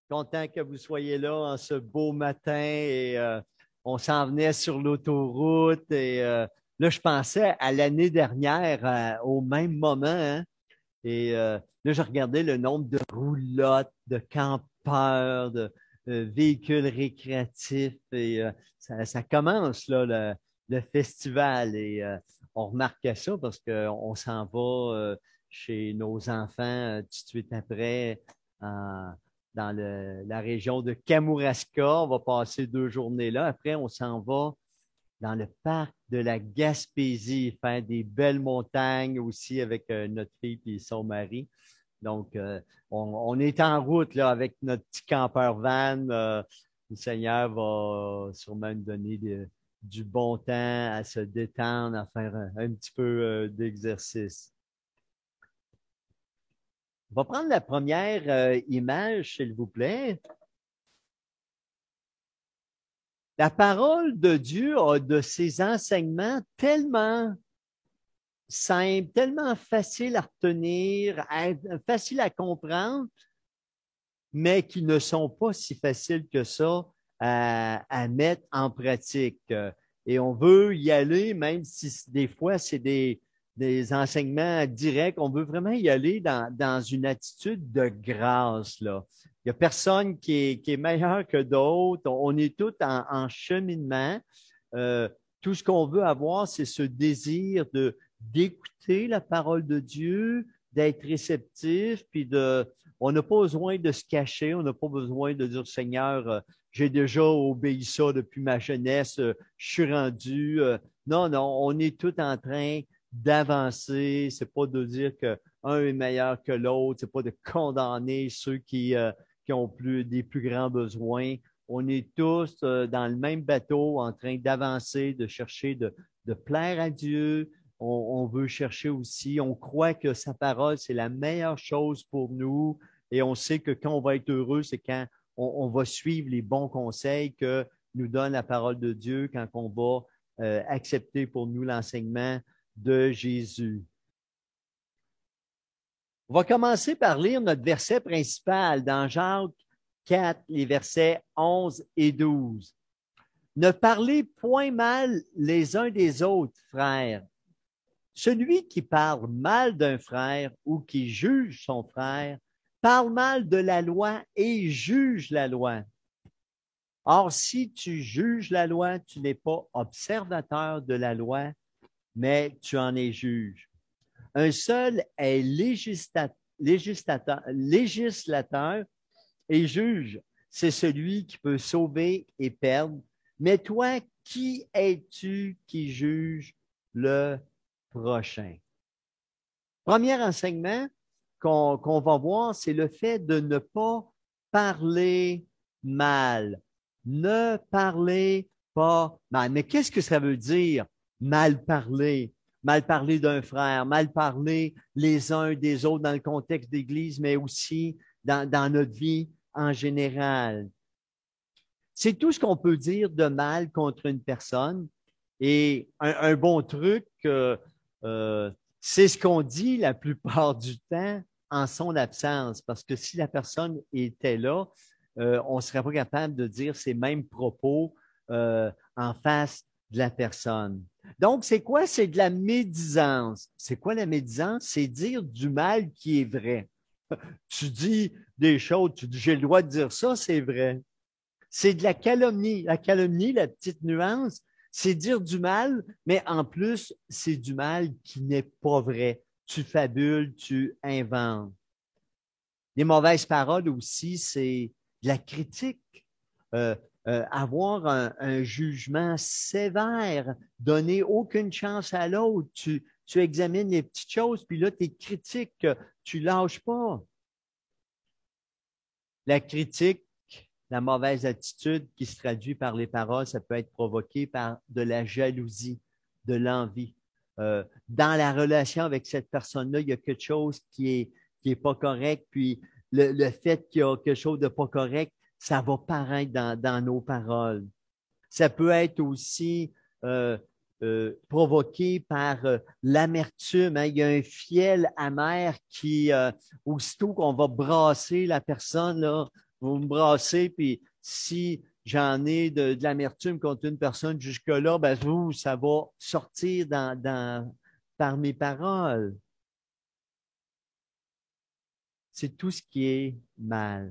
Content que vous soyez là en ce beau matin et on s'en venait sur l'autoroute et là, je pensais à l'année dernière au même moment, hein, et là, je regardais le nombre de roulottes, de campeurs, de véhicules récréatifs et ça commence là le festival et on remarquait ça parce qu'on s'en va chez nos enfants tout de suite après dans la région de Kamouraska. On va passer 2 journées là. Après, on s'en va dans le parc de la Gaspésie, faire des belles montagnes aussi avec notre fille et son mari. Donc, on est en route là, avec notre petit campeur van. Le Seigneur va sûrement nous donner du bon temps à se détendre, à faire un petit peu d'exercice. On va prendre la première image, s'il vous plaît. La parole de Dieu a de ses enseignements tellement simples, tellement faciles à retenir, faciles à comprendre, mais qui ne sont pas si faciles que ça à mettre en pratique. Et on veut y aller, même si des fois c'est des enseignements directs, on veut vraiment y aller dans une attitude de grâce, là. Il n'y a personne qui est meilleur que d'autres. On est tous en cheminement. Euh, tout ce qu'on veut avoir, c'est ce désir d'écouter la parole de Dieu, d'être réceptif, puis on n'a pas besoin de se cacher, on n'a pas besoin de dire Seigneur, j'ai déjà obéi ça depuis ma jeunesse, je suis rendu. Non, non, on est tout en train d'avancer. C'est pas de dire que un est meilleur que l'autre, c'est pas de condamner ceux qui ont des plus grands besoins. On est tous dans le même bateau en train d'avancer, de chercher de plaire à Dieu. On veut chercher aussi, on croit que sa parole, c'est la meilleure chose pour nous et on sait que quand on va être heureux, c'est quand on va suivre les bons conseils que nous donne la parole de Dieu, quand on va accepter pour nous l'enseignement de Jésus. On va commencer par lire notre verset principal dans Jacques 4, les versets 11 et 12. Ne parlez point mal les uns des autres, frères. Celui qui parle mal d'un frère ou qui juge son frère parle mal de la loi et juge la loi. Or, si tu juges la loi, tu n'es pas observateur de la loi, mais tu en es juge. Un seul est législateur et juge. C'est celui qui peut sauver et perdre. Mais toi, qui es-tu qui juge le prochain? Premier enseignement qu'on va voir, c'est le fait de ne pas parler mal. Ne parlez pas mal. Mais qu'est-ce que ça veut dire, mal parler? Mal parler d'un frère, mal parler les uns des autres dans le contexte d'Église, mais aussi dans notre vie en général. C'est tout ce qu'on peut dire de mal contre une personne. Et un bon truc, c'est ce qu'on dit la plupart du temps en son absence, parce que si la personne était là, on ne serait pas capable de dire ces mêmes propos en face de la personne. Donc, c'est quoi? C'est de la médisance. C'est quoi la médisance? C'est dire du mal qui est vrai. Tu dis des choses, tu dis j'ai le droit de dire ça, c'est vrai. C'est de la calomnie. La calomnie, la petite nuance, c'est dire du mal, mais en plus, c'est du mal qui n'est pas vrai. Tu fabules, tu inventes. Les mauvaises paroles aussi, c'est de la critique. Euh, avoir un jugement sévère, donner aucune chance à l'autre. Tu examines les petites choses, puis là, tu es critique, tu lâches pas. La critique, la mauvaise attitude qui se traduit par les paroles, ça peut être provoqué par de la jalousie, de l'envie. Dans la relation avec cette personne-là, il y a quelque chose qui est pas correct, puis le fait qu'il y a quelque chose de pas correct, ça va paraître dans nos paroles. Ça peut être aussi provoqué par l'amertume, hein. Il y a un fiel amer qui, aussitôt qu'on va brasser la personne, là, vous me brassez, puis si j'en ai de l'amertume contre une personne jusque-là, ben vous, ça va sortir par mes paroles. C'est tout ce qui est mal.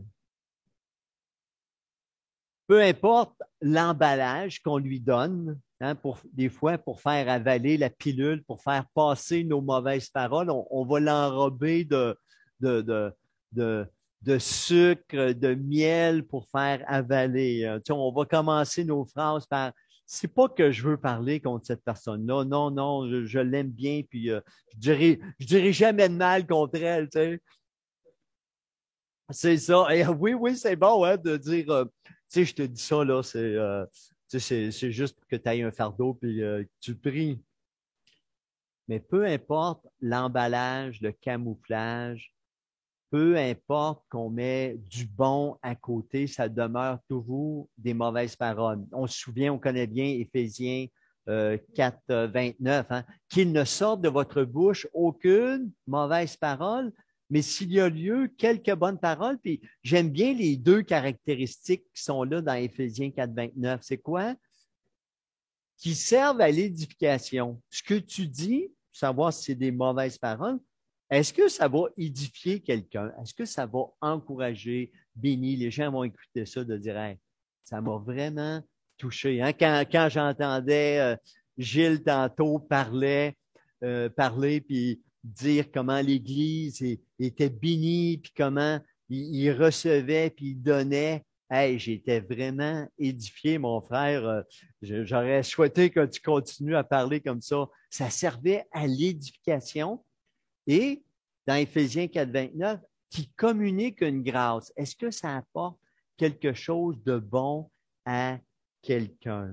Peu importe l'emballage qu'on lui donne, hein, des fois pour faire avaler la pilule, pour faire passer nos mauvaises paroles, on va l'enrober de, de, de, de sucre, de miel pour faire avaler. Tu sais, on va commencer nos phrases par c'est pas que je veux parler contre cette personne-là. Non, non, je l'aime bien, puis je dirais jamais de mal contre elle. Tu sais. C'est ça. Et oui, oui, c'est bon hein, de dire, tu sais, je te dis ça, là, tu sais, c'est juste pour que tu ailles un fardeau puis que tu le pries. Mais peu importe l'emballage, le camouflage, peu importe qu'on met du bon à côté, ça demeure toujours des mauvaises paroles. On se souvient, on connaît bien Éphésiens 4, 29, hein, qu'il ne sorte de votre bouche aucune mauvaise parole, mais s'il y a lieu, quelques bonnes paroles. Puis j'aime bien les deux caractéristiques qui sont là dans Éphésiens 4, 29. C'est quoi? Qui servent à l'édification. Ce que tu dis, savoir si c'est des mauvaises paroles, est-ce que ça va édifier quelqu'un? Est-ce que ça va encourager, bénir? Les gens vont écouter ça de dire, hey, ça m'a vraiment touché. Hein? Quand j'entendais Gilles tantôt parler, puis dire comment l'Église était bénie, puis comment il recevait, puis il donnait. Hey, j'étais vraiment édifié, mon frère. J'aurais souhaité que tu continues à parler comme ça. Ça servait à l'édification. Et dans Éphésiens 4, 29, qui communique une grâce. Est-ce que ça apporte quelque chose de bon à quelqu'un?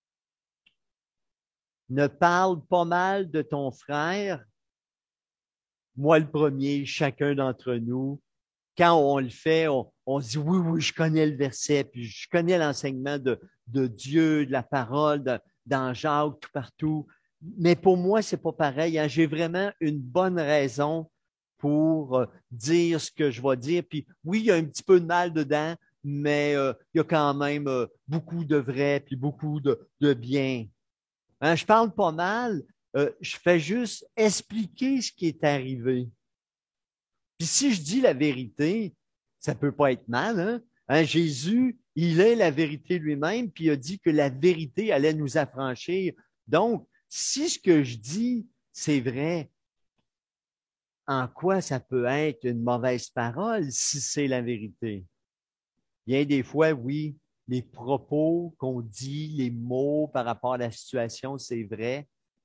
Ne parle pas mal de ton frère, moi le premier, chacun d'entre nous. Quand on le fait, on se dit oui, oui, je connais le verset, puis je connais l'enseignement de Dieu, de la parole, dans Jacques, tout partout. Mais pour moi, c'est pas pareil. Hein. J'ai vraiment une bonne raison pour dire ce que je vais dire. Puis oui, il y a un petit peu de mal dedans, mais il y a quand même beaucoup de vrai, puis beaucoup de bien. Hein, je parle pas mal, je fais juste expliquer ce qui est arrivé. Puis si je dis la vérité, ça peut pas être mal, hein? Hein, Jésus, il est la vérité lui-même, puis il a dit que la vérité allait nous affranchir. Donc, si ce que je dis, c'est vrai, en quoi ça peut être une mauvaise parole si c'est la vérité? Bien des fois, oui, les propos qu'on dit, les mots par rapport à la situation, c'est vrai,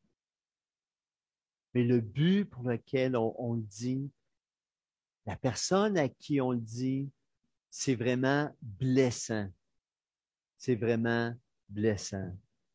mais le but pour lequel on le dit, la personne à qui on le dit, c'est vraiment blessant. C'est vraiment blessant.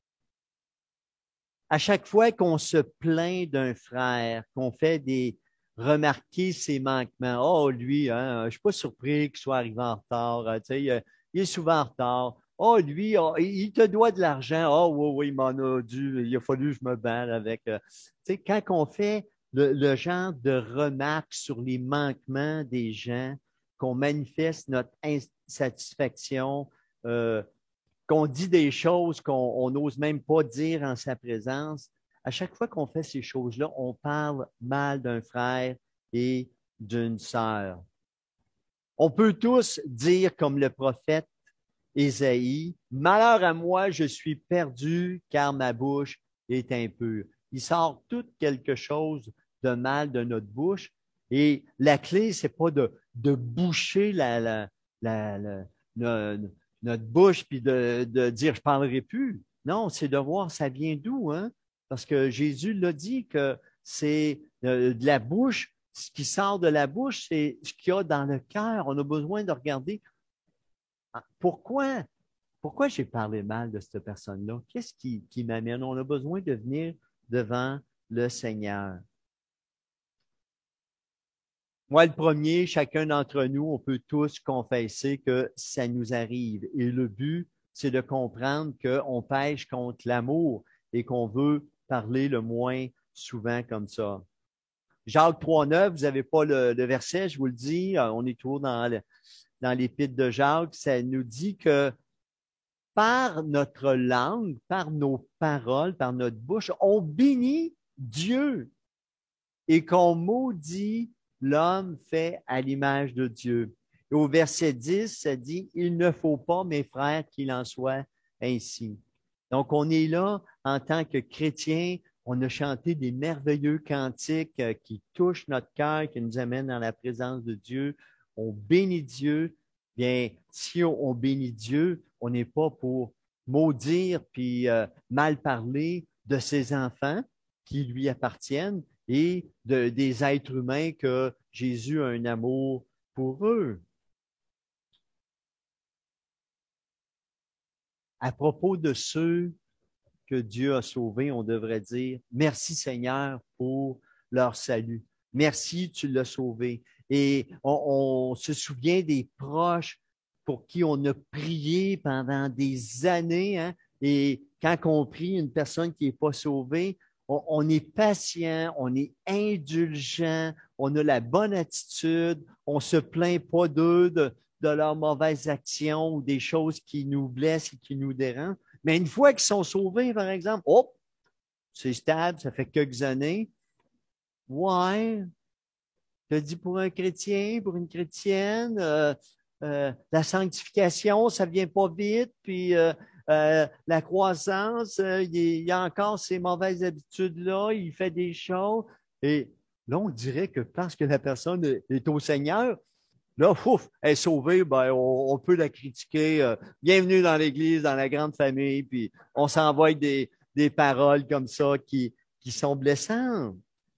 À chaque fois qu'on se plaint d'un frère, qu'on fait des remarquer ses manquements, oh lui, hein, je suis pas surpris qu'il soit arrivé en retard, tu sais, il est souvent en retard. Oh lui, oh, il te doit de l'argent. Oh oui, oui, il m'en a dû. Il a fallu que je me balle avec. Tu sais, quand on fait le genre de remarques sur les manquements des gens, qu'on manifeste notre insatisfaction, euh, qu'on dit des choses qu'on n'ose même pas dire en sa présence, à chaque fois qu'on fait ces choses-là, on parle mal d'un frère et d'une sœur. On peut tous dire comme le prophète Ésaïe, malheur à moi, je suis perdu car ma bouche est impure. Il sort tout quelque chose de mal de notre bouche et la clé, c'est pas de boucher la, notre bouche puis de dire je parlerai plus. Non, c'est de voir ça vient d'où, hein? Parce que Jésus l'a dit que c'est de la bouche, ce qui sort de la bouche, c'est ce qu'il y a dans le cœur. On a besoin de regarder pourquoi j'ai parlé mal de cette personne-là? Qu'est-ce qui m'amène? On a besoin de venir devant le Seigneur. Moi, le premier, chacun d'entre nous, on peut tous confesser que ça nous arrive. Et le but, c'est de comprendre qu'on pêche contre l'amour et qu'on veut parler le moins souvent comme ça. Jacques 3,9, vous n'avez pas le verset, je vous le dis, on est toujours dans dans l'Épître de Jacques, ça nous dit que par notre langue, par nos paroles, par notre bouche, on bénit Dieu et qu'on maudit l'homme fait à l'image de Dieu. Et au verset 10, ça dit, il ne faut pas, mes frères, qu'il en soit ainsi. Donc, on est là en tant que chrétiens. On a chanté des merveilleux cantiques qui touchent notre cœur, qui nous amènent dans la présence de Dieu. On bénit Dieu. Bien, si on bénit Dieu, on n'est pas pour maudire puis mal parler de ses enfants qui lui appartiennent et des êtres humains que Jésus a un amour pour eux. À propos de ceux que Dieu a sauvés, on devrait dire merci Seigneur pour leur salut. Merci, tu l'as sauvé. Et on se souvient des proches pour qui on a prié pendant des années, hein, et quand on prie une personne qui n'est pas sauvée, on est patient, on est indulgent, on a la bonne attitude, on ne se plaint pas d'eux, de leurs mauvaises actions ou des choses qui nous blessent et qui nous dérangent. Mais une fois qu'ils sont sauvés, par exemple, oh, c'est stable, ça fait quelques années. Ouais, je dis pour un chrétien, pour une chrétienne, la sanctification, ça vient pas vite, puis la croissance, il y a encore ces mauvaises habitudes-là, il fait des choses. Et là, on dirait que parce que la personne est au Seigneur, là, ouf, elle est sauvée, ben, on peut la critiquer. Bienvenue dans l'Église, dans la grande famille, puis on s'envoie des paroles comme ça qui sont blessantes.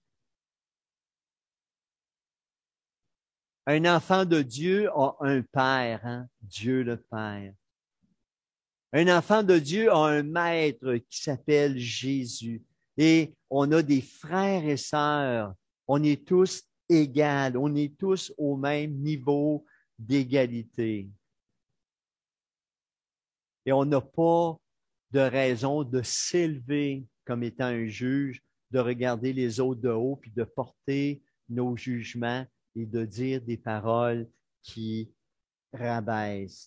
Un enfant de Dieu a un père, hein? Dieu le Père. Un enfant de Dieu a un maître qui s'appelle Jésus. Et on a des frères et sœurs. On est tous égaux. On est tous au même niveau d'égalité. Et on n'a pas de raison de s'élever comme étant un juge, de regarder les autres de haut, puis de porter nos jugements et de dire des paroles qui rabaissent.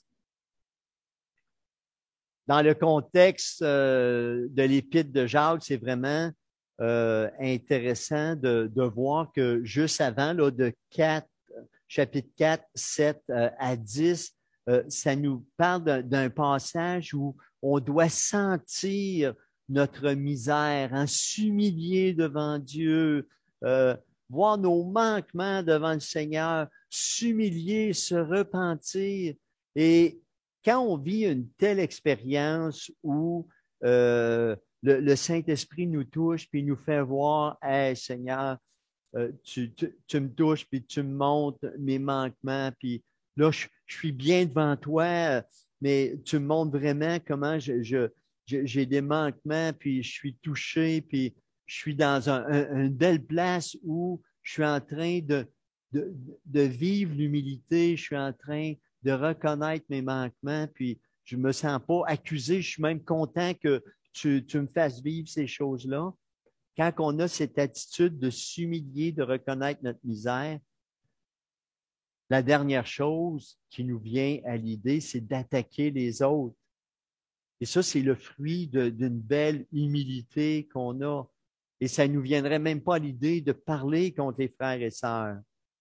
Dans le contexte de l'Épître de Jacques, c'est vraiment intéressant de voir que juste avant, là, chapitre 4, 7 à 10, ça nous parle d'un passage où on doit sentir notre misère, hein, s'humilier devant Dieu, voir nos manquements devant le Seigneur, s'humilier, se repentir. Et quand on vit une telle expérience où le Saint-Esprit nous touche puis nous fait voir, hey Seigneur, tu me touches puis tu me montres mes manquements, puis là, je suis bien devant toi, mais tu me montres vraiment comment j'ai des manquements, puis je suis touché, puis je suis dans une belle place où je suis en train de vivre l'humilité, je suis en train de reconnaître mes manquements, puis je me sens pas accusé, je suis même content que tu me fasses vivre ces choses-là. Quand on a cette attitude de s'humilier, de reconnaître notre misère, la dernière chose qui nous vient à l'idée, c'est d'attaquer les autres. Et ça, c'est le fruit d'une belle humilité qu'on a. Et ça ne nous viendrait même pas à l'idée de parler contre les frères et sœurs.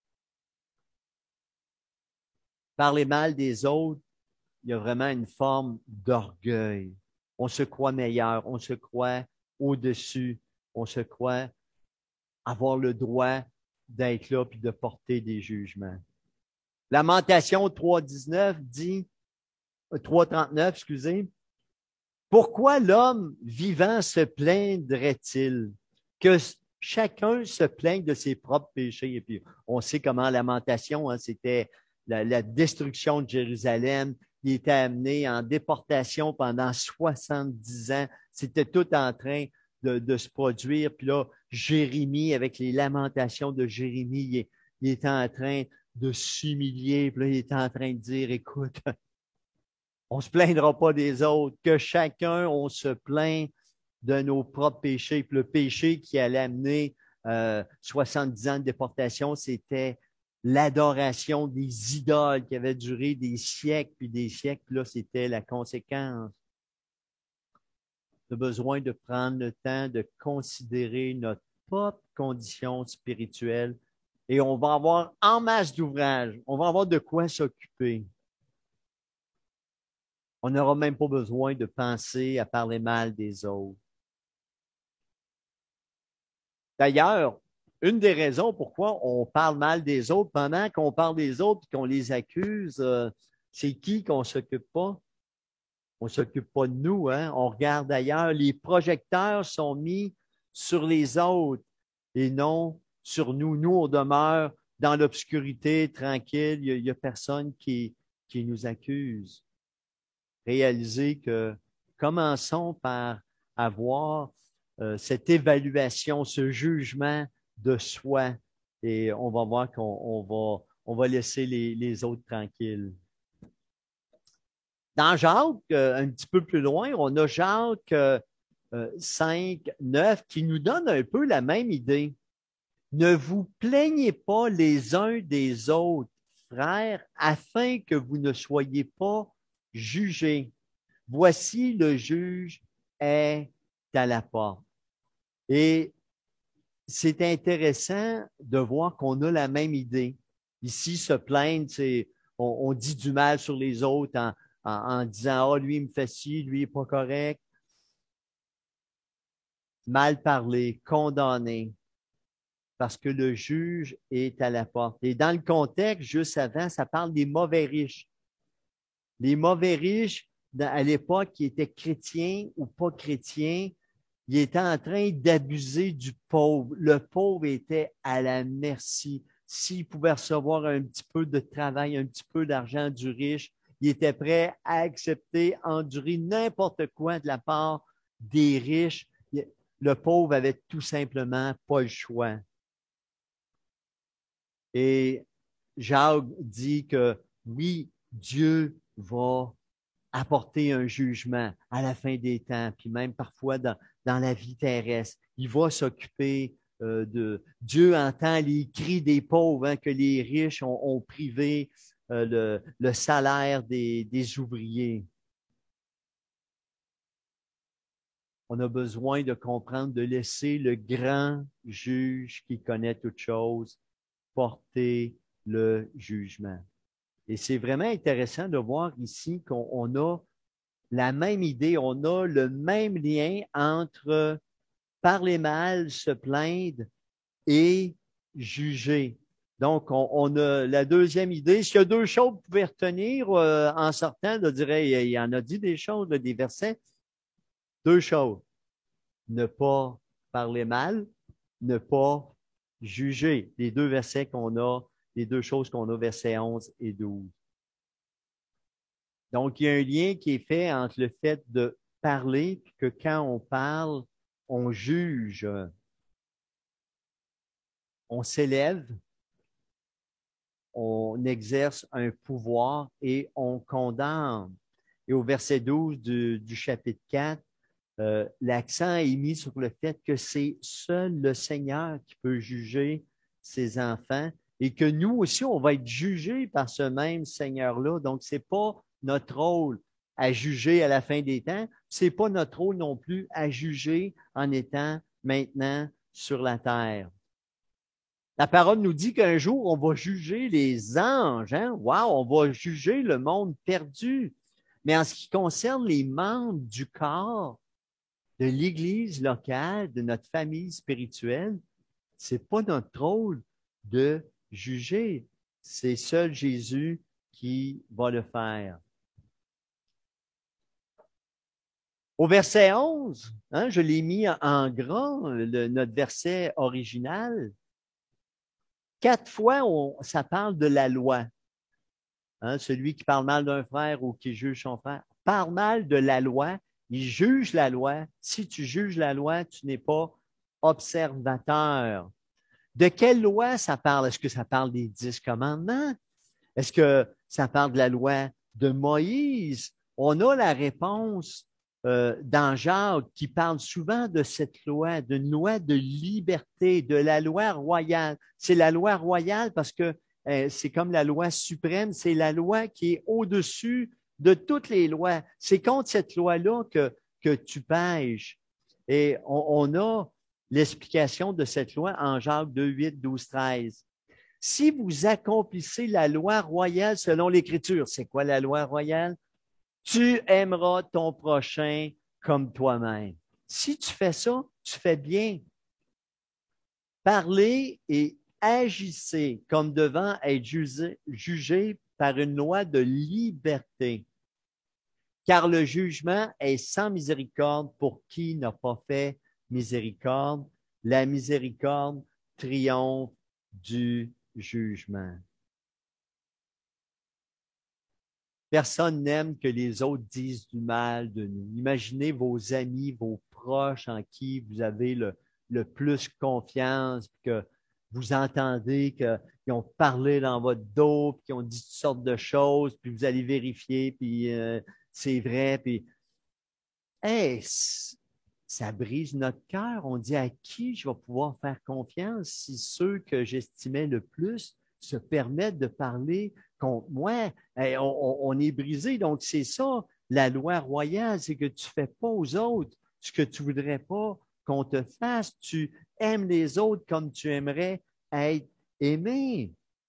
Parler mal des autres, il y a vraiment une forme d'orgueil. On se croit meilleur, on se croit au-dessus, on se croit avoir le droit d'être là puis de porter des jugements. Lamentation 3.19 dit, 3.39, excusez, pourquoi l'homme vivant se plaindrait-il? Que chacun se plaigne de ses propres péchés. Et puis, on sait comment Lamentation, hein, c'était la destruction de Jérusalem. Il était amené en déportation pendant 70 ans. C'était tout en train de se produire. Puis là, Jérémie, avec les lamentations de Jérémie, il était en train de s'humilier. Puis là, il était en train de dire, écoute, on ne se plaindra pas des autres, que chacun, on se plaint de nos propres péchés. Puis le péché qui allait amener 70 ans de déportation, c'était l'adoration des idoles qui avait duré des siècles puis des siècles. Là, c'était la conséquence. On a besoin de prendre le temps de considérer notre propre condition spirituelle et on va avoir en masse d'ouvrages. On va avoir de quoi s'occuper. On n'aura même pas besoin de penser à parler mal des autres. D'ailleurs, une des raisons pourquoi on parle mal des autres pendant qu'on parle des autres et qu'on les accuse, c'est qui qu'on s'occupe pas? On s'occupe pas de nous, hein? On regarde ailleurs. Les projecteurs sont mis sur les autres et non sur nous. Nous, on demeure dans l'obscurité, tranquille. Il y a personne qui nous accuse. Réaliser que commençons par avoir cette évaluation, ce jugement de soi et on va voir qu'on va laisser les autres tranquilles. Dans Jacques, un petit peu plus loin, on a Jacques 5, 9 qui nous donne un peu la même idée. Ne vous plaignez pas les uns des autres, frères, afin que vous ne soyez pas jugés. Voici le juge est à la porte. Et c'est intéressant de voir qu'on a la même idée. Ici, se plaindre, c'est on dit du mal sur les autres en disant ah, lui, il me fait ci, lui, il n'est pas correct. Mal parler, condamner, parce que le juge est à la porte. Et dans le contexte, juste avant, ça parle des mauvais riches. Les mauvais riches, à l'époque, qui étaient chrétiens ou pas chrétiens, ils étaient en train d'abuser du pauvre. Le pauvre était à la merci. S'il pouvait recevoir un petit peu de travail, un petit peu d'argent du riche, il était prêt à accepter, endurer n'importe quoi de la part des riches. Le pauvre avait tout simplement pas le choix. Et Jacques dit que oui, Dieu va apporter un jugement à la fin des temps, puis même parfois dans la vie terrestre. Il va s'occuper de... Dieu entend les cris des pauvres hein, que les riches ont privé le salaire des ouvriers. On a besoin de comprendre, de laisser le grand juge qui connaît toutes choses porter le jugement. Et c'est vraiment intéressant de voir ici qu'on a la même idée, on a le même lien entre parler mal, se plaindre et juger. Donc, on a la deuxième idée. S'il y a deux choses que vous pouvez retenir en sortant, je dirais, il en a dit des choses, là, des versets. Deux choses. Ne pas parler mal, ne pas juger. Les deux versets qu'on a, les deux choses qu'on a, versets 11 et 12. Donc, il y a un lien qui est fait entre le fait de parler, puis que quand on parle, on juge, on s'élève, on exerce un pouvoir et on condamne. Et au verset 12 du chapitre 4, l'accent est mis sur le fait que c'est seul le Seigneur qui peut juger ses enfants et que nous aussi, on va être jugés par ce même Seigneur-là. Donc, c'est pas notre rôle à juger à la fin des temps. C'est pas notre rôle non plus à juger en étant maintenant sur la terre. La parole nous dit qu'un jour, on va juger les anges. Hein? Wow, on va juger le monde perdu. Mais en ce qui concerne les membres du corps de l'Église locale, de notre famille spirituelle, c'est pas notre rôle de juger. C'est seul Jésus qui va le faire. Au verset 11, hein, je l'ai mis en grand, notre verset original. 4 fois, ça parle de la loi. Hein, celui qui parle mal d'un frère ou qui juge son frère parle mal de la loi. Il juge la loi. Si tu juges la loi, tu n'es pas observateur. De quelle loi ça parle? Est-ce que ça parle des 10 commandements? Est-ce que ça parle de la loi de Moïse? On a la réponse dans Jacques qui parle souvent de cette loi, d'une loi de liberté, de la loi royale. C'est la loi royale parce que c'est comme la loi suprême, c'est la loi qui est au-dessus de toutes les lois. C'est contre cette loi-là que tu pèches. Et on a l'explication de cette loi en Jacques 2, 8, 12, 13. Si vous accomplissez la loi royale selon l'Écriture, c'est quoi la loi royale? Tu aimeras ton prochain comme toi-même. Si tu fais ça, tu fais bien. Parlez et agissez comme devant être jugé par une loi de liberté, car le jugement est sans miséricorde pour qui n'a pas fait miséricorde. La miséricorde triomphe du jugement. Personne n'aime que les autres disent du mal de nous. Imaginez vos amis, vos proches en qui vous avez le plus confiance, que vous entendez qu'ils ont parlé dans votre dos, puis qu'ils ont dit toutes sortes de choses, puis vous allez vérifier, puis c'est vrai, puis hey, ça brise notre cœur. On dit à qui je vais pouvoir faire confiance si ceux que j'estimais le plus se permettent de parler contre moi. Hey, on est brisé. Donc, c'est ça, la loi royale, c'est que tu ne fais pas aux autres ce que tu ne voudrais pas qu'on te fasse. Tu aimes les autres comme tu aimerais être aimé.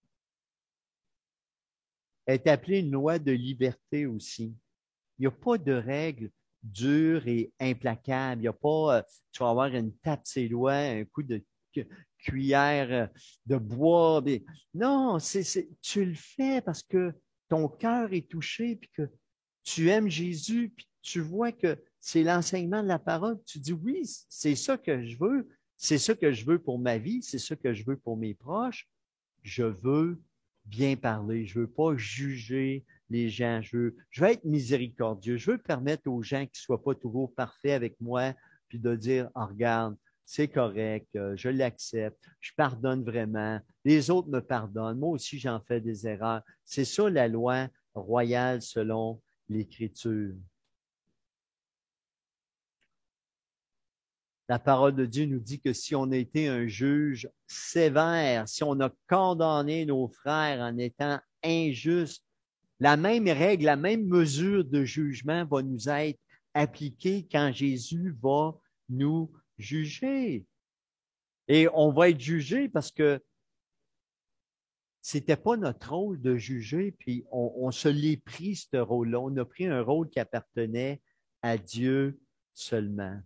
Elle est appelée une loi de liberté aussi. Il n'y a pas de règles dures et implacables. Il n'y a pas, tu vas avoir une tape ses doigts, un coup de cuillère de bois. Mais non, tu le fais parce que ton cœur est touché, puis que tu aimes Jésus, puis tu vois que c'est l'enseignement de la parole. Tu dis oui, c'est ça que je veux. C'est ça que je veux pour ma vie, c'est ça que je veux pour mes proches. Je veux bien parler, je veux pas juger les gens, je veux être miséricordieux, je veux permettre aux gens qui ne soient pas toujours parfaits avec moi, puis de dire, oh, regarde, c'est correct, je l'accepte, je pardonne vraiment, les autres me pardonnent, moi aussi j'en fais des erreurs. C'est ça la loi royale selon l'Écriture. La parole de Dieu nous dit que si on a été un juge sévère, si on a condamné nos frères en étant injustes, la même règle, la même mesure de jugement va nous être appliquée quand Jésus va nous juger. Et on va être jugé parce que c'était pas notre rôle de juger, puis on se l'est pris, ce rôle-là. On a pris un rôle qui appartenait à Dieu seulement.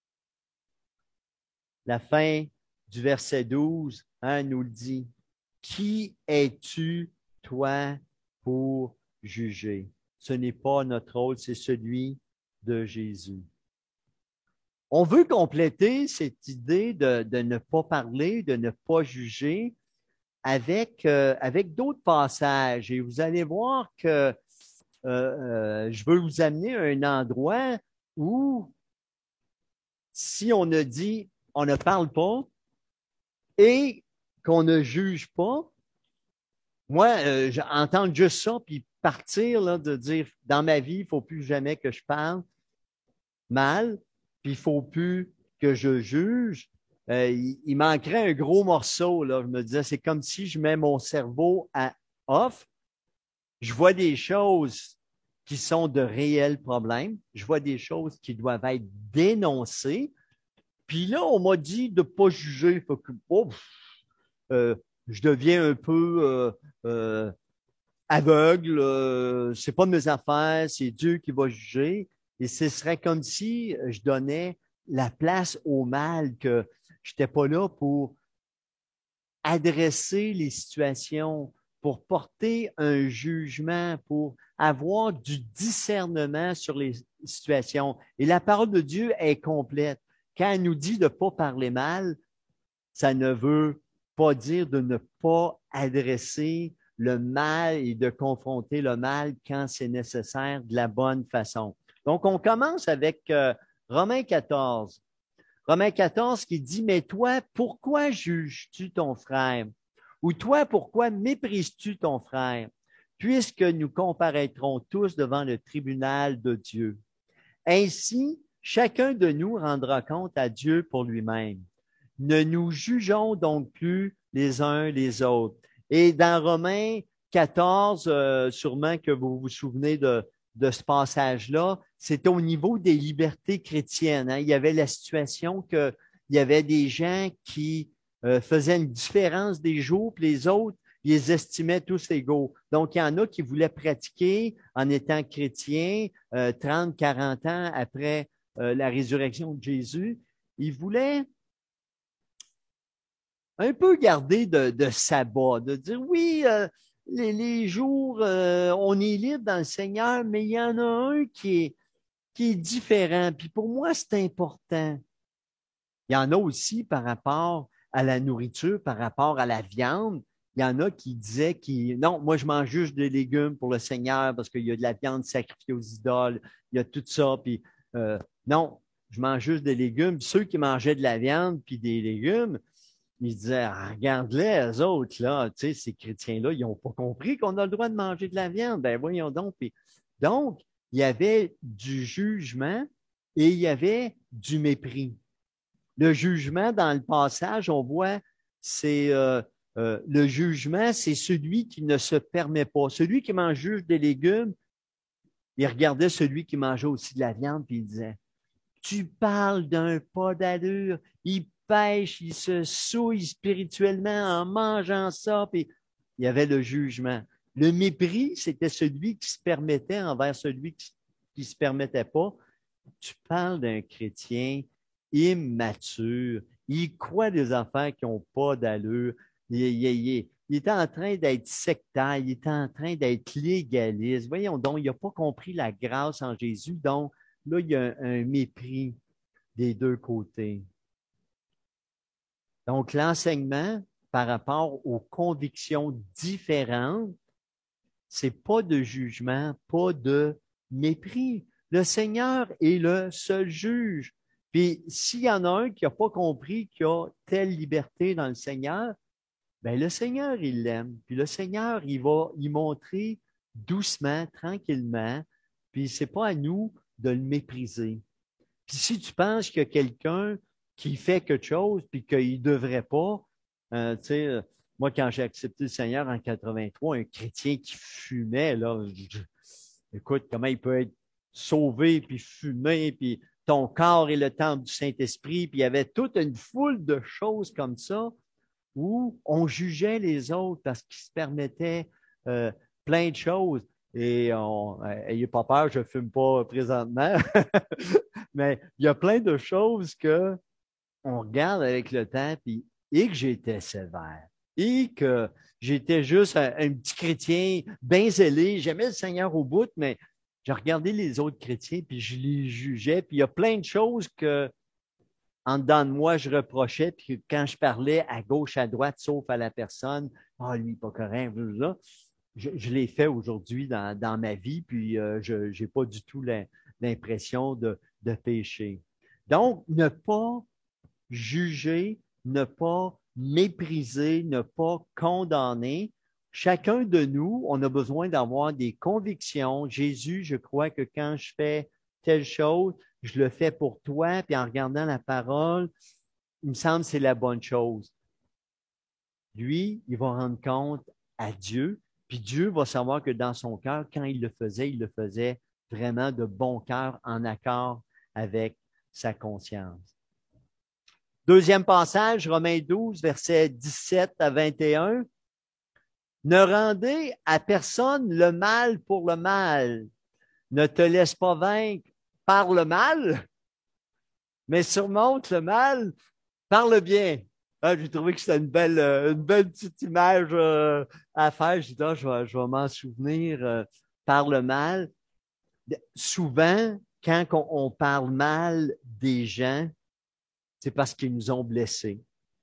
La fin du verset 12 nous le dit. Qui es-tu, toi, pour juger? Ce n'est pas notre rôle, c'est celui de Jésus. On veut compléter cette idée de ne pas parler, de ne pas juger avec d'autres passages. Et vous allez voir que je veux vous amener à un endroit où si on a dit on ne parle pas et qu'on ne juge pas, moi, entendre juste ça, puis partir là, de dire dans ma vie, il ne faut plus jamais que je parle mal, puis il ne faut plus que je juge. Il manquerait un gros morceau. Là. Je me disais, c'est comme si je mets mon cerveau à off. Je vois des choses qui sont de réels problèmes. Je vois des choses qui doivent être dénoncées. Puis là, on m'a dit de ne pas juger. Fait que, je deviens un peu aveugle. C'est pas mes affaires, c'est Dieu qui va juger. Et ce serait comme si je donnais la place au mal, que je n'étais pas là pour adresser les situations, pour porter un jugement, pour avoir du discernement sur les situations. Et la parole de Dieu est complète. Quand elle nous dit de ne pas parler mal, ça ne veut pas dire de ne pas adresser le mal et de confronter le mal quand c'est nécessaire de la bonne façon. Donc, on commence avec Romains 14. Romains 14 qui dit, mais toi, pourquoi juges-tu ton frère? Ou toi, pourquoi méprises-tu ton frère? Puisque nous comparaîtrons tous devant le tribunal de Dieu. Ainsi, chacun de nous rendra compte à Dieu pour lui-même. Ne nous jugeons donc plus les uns les autres. Et dans Romains 14, sûrement que vous vous souvenez de ce passage-là, c'était au niveau des libertés chrétiennes. Hein. Il y avait la situation qu'il y avait des gens qui faisaient une différence des jours, puis les autres, ils les estimaient tous égaux. Donc, il y en a qui voulaient pratiquer en étant chrétiens 30, 40 ans après la résurrection de Jésus. Ils voulaient un peu garder de sabbat, de dire oui, les jours, on est libre dans le Seigneur, mais il y en a un qui est différent. Puis pour moi, c'est important. Il y en a aussi par rapport à la nourriture, par rapport à la viande. Il y en a qui disaient non, moi je mange juste des légumes pour le Seigneur parce qu'il y a de la viande sacrifiée aux idoles, il y a tout ça. Puis non, je mange juste des légumes. Puis ceux qui mangeaient de la viande puis des légumes, ils disaient, ah, regarde-les, eux autres, là, tu sais, ces chrétiens-là, ils n'ont pas compris qu'on a le droit de manger de la viande. Ben voyons donc. Puis, donc, il y avait du jugement et il y avait du mépris. Le jugement, dans le passage, on voit, c'est le jugement, c'est celui qui ne se permet pas. Celui qui mange juste des légumes, il regardait celui qui mangeait aussi de la viande, puis il disait, tu parles d'un pas d'allure, il pêche, il se souille spirituellement en mangeant ça, puis il y avait le jugement. Le mépris, c'était celui qui se permettait envers celui qui ne se permettait pas. Tu parles d'un chrétien immature, il croit des affaires qui n'ont pas d'allure, il est en train d'être sectaire, il est en train d'être légaliste. Voyons donc, il n'a pas compris la grâce en Jésus, donc là, il y a un mépris des deux côtés. Donc, l'enseignement par rapport aux convictions différentes, c'est pas de jugement, pas de mépris. Le Seigneur est le seul juge. Puis, s'il y en a un qui n'a pas compris qu'il y a telle liberté dans le Seigneur, ben le Seigneur, il l'aime. Puis le Seigneur, il va y montrer doucement, tranquillement. Puis, c'est pas à nous de le mépriser. Puis si tu penses qu'il y a quelqu'un qui fait quelque chose puis qu'il ne devrait pas, tu sais, moi, quand j'ai accepté le Seigneur en 83, un chrétien qui fumait, là, écoute, comment il peut être sauvé puis fumer, puis ton corps est le temple du Saint-Esprit, puis il y avait toute une foule de choses comme ça où on jugeait les autres parce qu'ils se permettaient plein de choses. Et ayez pas peur, je ne fume pas présentement. Mais il y a plein de choses que on regarde avec le temps, puis et que j'étais sévère, et que j'étais juste un petit chrétien bien zélé, j'aimais le Seigneur au bout, mais je regardais les autres chrétiens, puis je les jugeais, puis il y a plein de choses que, en dedans de moi, je reprochais, puis quand je parlais à gauche, à droite, sauf à la personne, ah, lui, pas correct, là, je l'ai fait aujourd'hui dans ma vie, puis je n'ai pas du tout l'impression de pécher. Donc, ne pas juger, ne pas mépriser, ne pas condamner. Chacun de nous, on a besoin d'avoir des convictions. Jésus, je crois que quand je fais telle chose, je le fais pour toi, puis en regardant la parole, il me semble que c'est la bonne chose. Lui, il va rendre compte à Dieu, puis Dieu va savoir que dans son cœur, quand il le faisait vraiment de bon cœur, en accord avec sa conscience. Deuxième passage, Romains 12, versets 17 à 21. Ne rendez à personne le mal pour le mal. Ne te laisse pas vaincre par le mal, mais surmonte le mal par le bien. Ah, j'ai trouvé que c'était une belle petite image à faire. J'ai dit, ah, je vais m'en souvenir par le mal. Souvent, quand on parle mal des gens, c'est parce qu'ils nous ont blessés.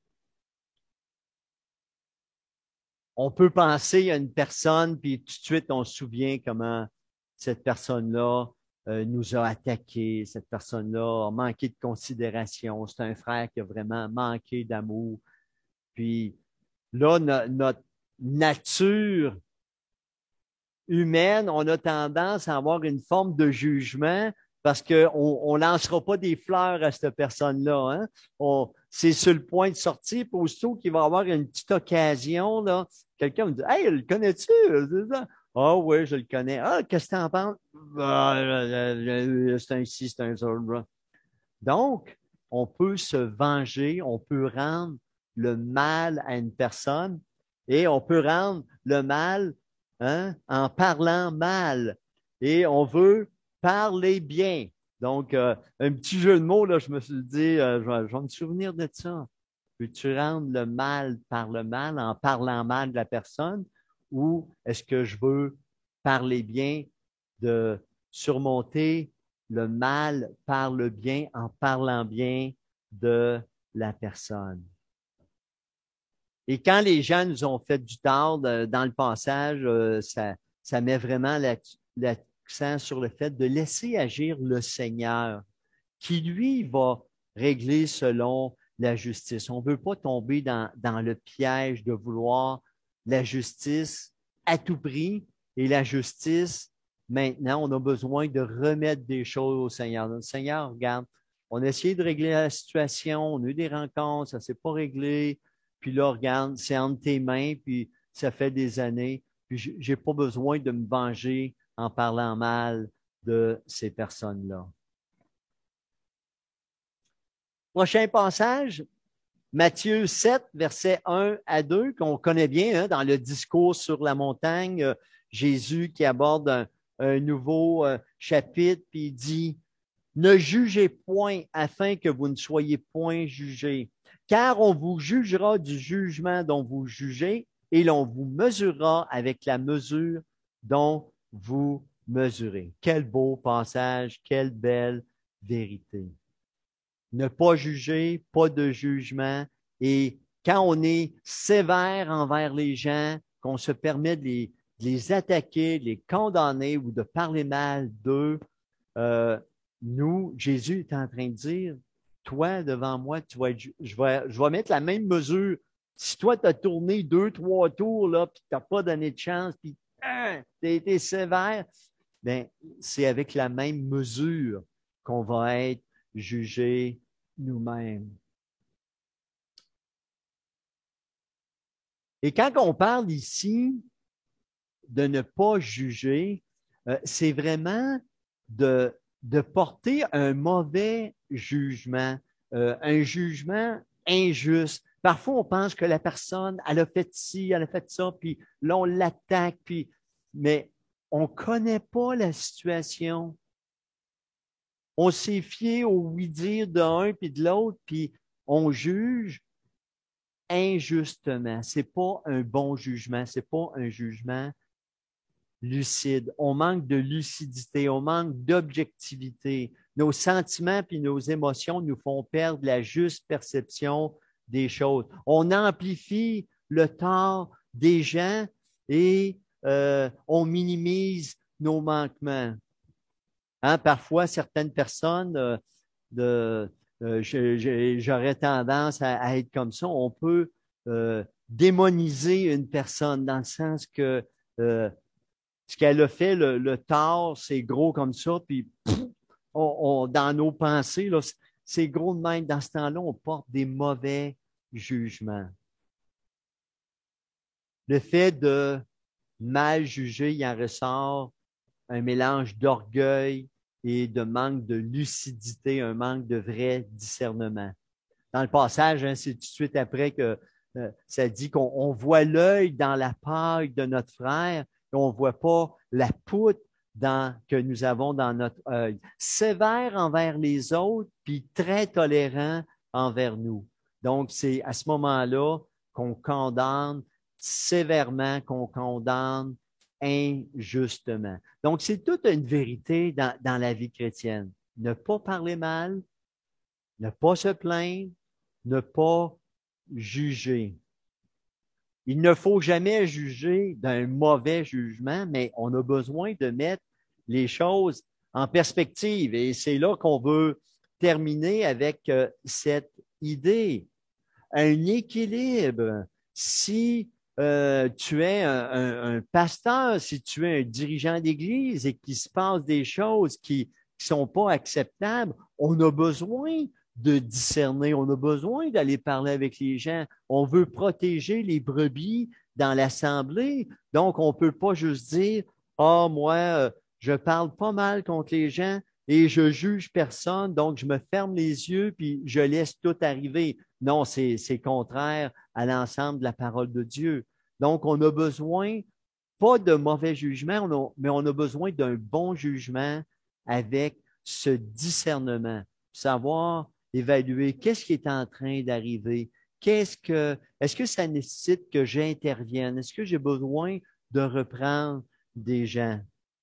On peut penser à une personne, puis tout de suite, on se souvient comment cette personne-là nous a attaqués, cette personne-là a manqué de considération, c'est un frère qui a vraiment manqué d'amour. Puis là, notre nature humaine, on a tendance à avoir une forme de jugement parce qu'on ne lancera pas des fleurs à cette personne-là. Hein? c'est sur le point de sortir, puis aussitôt qu'il va y avoir une petite occasion, là, quelqu'un me dit, hey, le connais-tu? C'est ça. Ah oui, je le connais. Ah, qu'est-ce que tu en penses? Ah, c'est un ci, c'est un ça. Donc, on peut se venger, on peut rendre le mal à une personne et on peut rendre le mal, hein, en parlant mal. Et on veut parler bien. Donc, un petit jeu de mots, là, je me suis dit, je vais me souvenir de ça. Peux-tu rendre le mal par le mal en parlant mal de la personne ou est-ce que je veux parler bien de surmonter le mal par le bien en parlant bien de la personne? Et quand les gens nous ont fait du tort dans le passage, ça met vraiment l'accent sur le fait de laisser agir le Seigneur, qui lui va régler selon la justice. On ne veut pas tomber dans le piège de vouloir la justice à tout prix et la justice, maintenant, on a besoin de remettre des choses au Seigneur. Le Seigneur, regarde, on a essayé de régler la situation, on a eu des rencontres, ça ne s'est pas réglé. Puis là, regarde, c'est entre tes mains, puis ça fait des années. Puis je n'ai pas besoin de me venger en parlant mal de ces personnes-là. Prochain passage, Matthieu 7, versets 1 à 2, qu'on connaît bien hein, dans le discours sur la montagne. Jésus qui aborde un nouveau chapitre, puis il dit, ne jugez point afin que vous ne soyez point jugés, car on vous jugera du jugement dont vous jugez et l'on vous mesurera avec la mesure dont vous mesurez. Quel beau passage, quelle belle vérité. Ne pas juger, pas de jugement. Et quand on est sévère envers les gens, qu'on se permet de les attaquer, de les condamner ou de parler mal d'eux, nous, Jésus est en train de dire, toi, devant moi, je vais mettre la même mesure. Si toi, tu as tourné 2, 3 tours, là, puis tu n'as pas donné de chance, puis tu as été sévère, ben, c'est avec la même mesure qu'on va être jugé nous-mêmes. Et quand on parle ici de ne pas juger, c'est vraiment de porter un mauvais jugement, un jugement injuste. Parfois, on pense que la personne, elle a fait ci, elle a fait ça, puis là, on l'attaque, puis, mais on ne connaît pas la situation. On s'est fié au oui-dire d'un puis de l'autre, puis on juge injustement. Ce n'est pas un bon jugement, ce n'est pas un jugement lucide. On manque de lucidité, on manque d'objectivité. Nos sentiments puis nos émotions nous font perdre la juste perception des choses. On amplifie le tort des gens et on minimise nos manquements. Hein, parfois, certaines personnes, j'aurais tendance à être comme ça. On peut démoniser une personne dans le sens que ce qu'elle a fait, le tort, c'est gros comme ça, puis dans nos pensées, là, c'est gros de même. Dans ce temps-là, on porte des mauvais jugements. Le fait de mal juger, il en ressort un mélange d'orgueil et de manque de lucidité, un manque de vrai discernement. Dans le passage, hein, c'est tout de suite après que ça dit qu'on voit l'œil dans la paille de notre frère et on ne voit pas la poutre que nous avons dans notre œil. Sévère envers les autres, puis très tolérant envers nous. Donc, c'est à ce moment-là qu'on condamne sévèrement, qu'on condamne injustement. Donc, c'est toute une vérité dans la vie chrétienne. Ne pas parler mal, ne pas se plaindre, ne pas juger. Il ne faut jamais juger d'un mauvais jugement, mais on a besoin de mettre les choses en perspective. Et c'est là qu'on veut terminer avec cette idée. Un équilibre. Si tu es un pasteur, si tu es un dirigeant d'église et qu'il se passe des choses qui ne sont pas acceptables, on a besoin de discerner. On a besoin d'aller parler avec les gens. On veut protéger les brebis dans l'assemblée. Donc, on ne peut pas juste dire, ah, moi, je parle pas mal contre les gens et je juge personne, donc je me ferme les yeux puis je laisse tout arriver. Non, c'est contraire à l'ensemble de la parole de Dieu. Donc, on a besoin pas de mauvais jugement, mais on a besoin d'un bon jugement avec ce discernement, savoir évaluer qu'est-ce qui est en train d'arriver, est-ce que ça nécessite que j'intervienne, est-ce que j'ai besoin de reprendre des gens?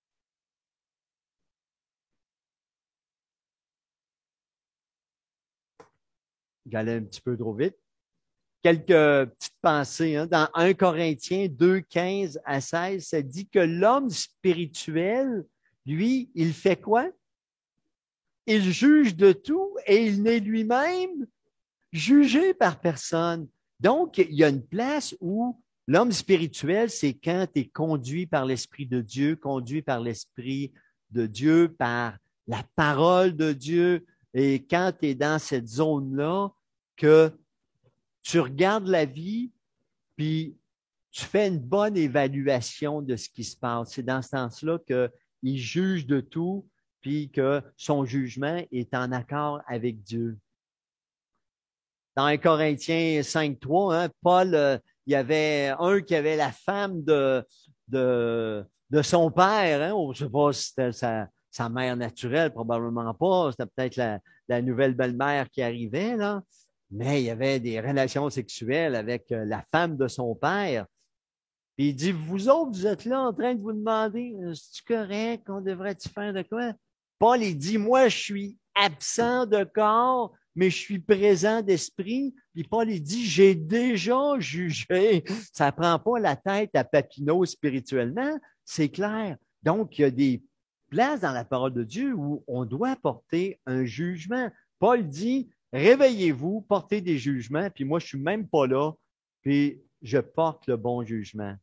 J'allais un petit peu trop vite. Quelques petites pensées. Hein. Dans 1 Corinthiens 2, 15 à 16, ça dit que l'homme spirituel, lui, il fait quoi? Il juge de tout et il n'est lui-même jugé par personne. Donc, il y a une place où l'homme spirituel, c'est quand tu es conduit par l'Esprit de Dieu, conduit par l'Esprit de Dieu, par la parole de Dieu. Et quand tu es dans cette zone-là, que tu regardes la vie, puis tu fais une bonne évaluation de ce qui se passe. C'est dans ce sens-là qu'il juge de tout, puis que son jugement est en accord avec Dieu. Dans 1 Corinthiens 5.3, hein, Paul, il y avait un qui avait la femme de son père. Hein, je ne sais pas si c'était sa mère naturelle, probablement pas. C'était peut-être la nouvelle belle-mère qui arrivait, là. Mais il y avait des relations sexuelles avec la femme de son père. Puis il dit, vous autres, vous êtes là en train de vous demander, c'est-tu correct, on devrait-tu faire de quoi? Paul, il dit, moi, je suis absent de corps, mais je suis présent d'esprit. Puis Paul, il dit, j'ai déjà jugé. Ça ne prend pas la tête à Papineau spirituellement, c'est clair. Donc, il y a des places dans la parole de Dieu où on doit porter un jugement. Paul dit, réveillez-vous, portez des jugements, puis moi, je ne suis même pas là, puis je porte le bon jugement.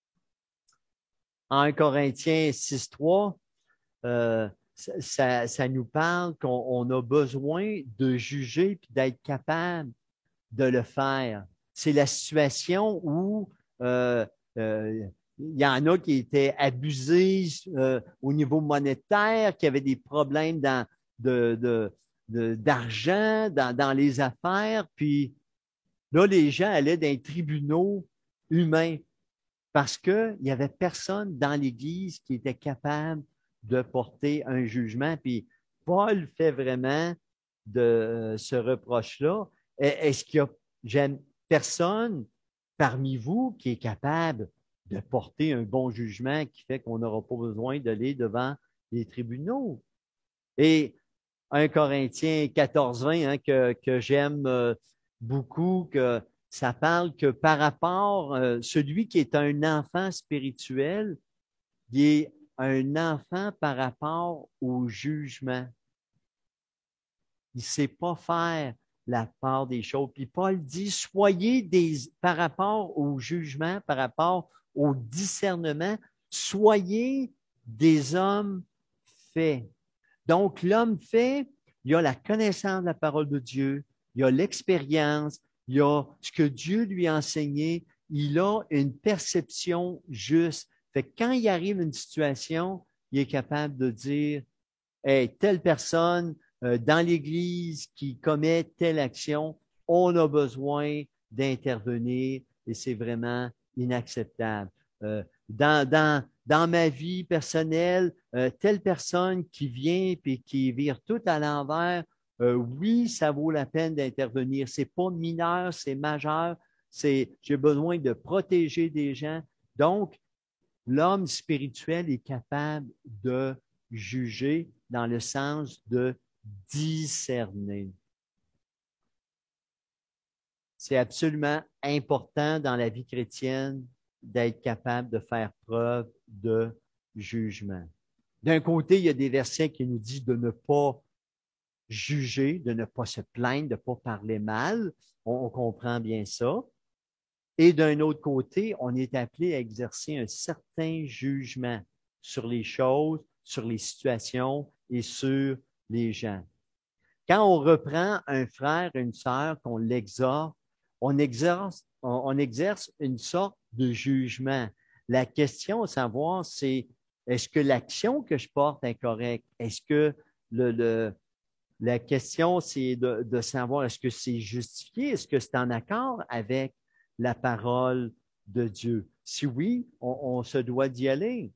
En 1 Corinthiens 6.3, ça nous parle qu'on a besoin de juger puis d'être capable de le faire. C'est la situation où il y en a qui étaient abusés au niveau monétaire, qui avaient des problèmes d'argent dans les affaires. Puis là, les gens allaient dans les tribunaux humains parce qu'il n'y avait personne dans l'Église qui était capable de porter un jugement. Puis Paul fait vraiment de ce reproche-là. Est-ce qu'il y a personne parmi vous qui est capable de porter un bon jugement qui fait qu'on n'aura pas besoin d'aller devant les tribunaux? Et 1 Corinthiens 14-20, hein, que j'aime beaucoup, que ça parle que par rapport, celui qui est un enfant spirituel, il est un enfant par rapport au jugement. Il ne sait pas faire la part des choses. Puis Paul dit, soyez par rapport au jugement, par rapport au discernement, soyez des hommes faits. Donc, l'homme fait, il a la connaissance de la parole de Dieu, il a l'expérience, il a ce que Dieu lui a enseigné, il a une perception juste. Fait que quand il arrive une situation, il est capable de dire, hey, telle personne dans l'Église qui commet telle action, on a besoin d'intervenir et c'est vraiment inacceptable. Dans ma vie personnelle, telle personne qui vient et qui vire tout à l'envers, oui, ça vaut la peine d'intervenir. C'est pas mineur, c'est majeur. J'ai besoin de protéger des gens. Donc, l'homme spirituel est capable de juger dans le sens de discerner. C'est absolument important dans la vie chrétienne d'être capable de faire preuve de jugement. D'un côté, il y a des versets qui nous disent de ne pas juger, de ne pas se plaindre, de ne pas parler mal. On comprend bien ça. Et d'un autre côté, on est appelé à exercer un certain jugement sur les choses, sur les situations et sur les gens. Quand on reprend un frère, une sœur, qu'on l'exhorte, on exerce une sorte de jugement. La question à savoir, c'est est-ce que l'action que je porte est correcte? Est-ce que la question, c'est de savoir est-ce que c'est justifié? Est-ce que c'est en accord avec la parole de Dieu? Si oui, on se doit d'y aller.